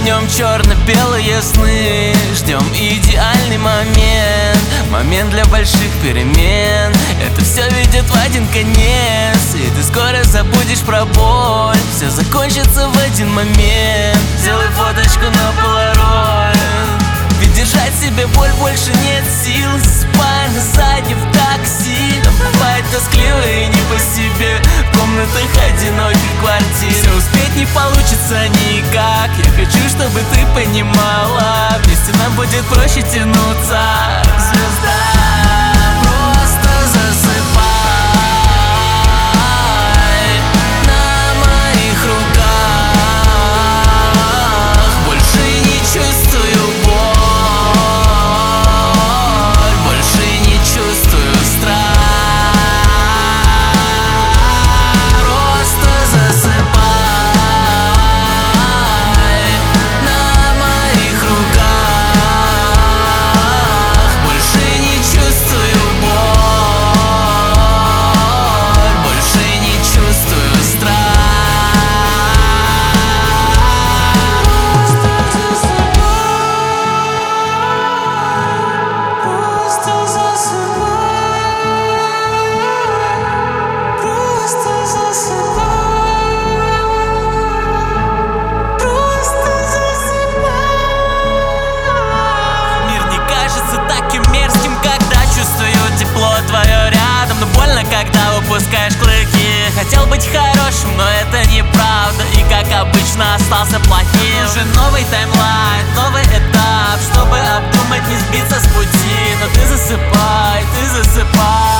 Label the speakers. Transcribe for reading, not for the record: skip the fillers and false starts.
Speaker 1: днем черно-белые сны. Ждем идеальный момент, момент для больших перемен. Это все ведет в один конец, и ты скоро забудешь про боль. Все закончится в один момент. Сделай фоточку на полароид, ведь держать себе боль больше нет сил. Засыпай на заднем в такси. Нам бывает тоскливо и не по себе в комнатах одиноких квартир. Все успеть не получится никак. Я хочу, чтобы ты понимала, вместе нам будет проще тянуться. Звезда, просто засыпай на моих руках. Больше не чувствую боль, больше не чувствую страх. Просто засыпай на моих руках. Больше не чувствую боль, больше не чувствую страх. Мир не кажется таким мерзким, когда чувствую тепло твое рядом. Но больно, когда выпускаешь клыки. Хотел быть хорошим, но это неправда. И как обычно остался плохим. Уже новый таймлайн, новый этап, чтобы обдумать, не сбиться с пути. Но ты засыпай, ты засыпай.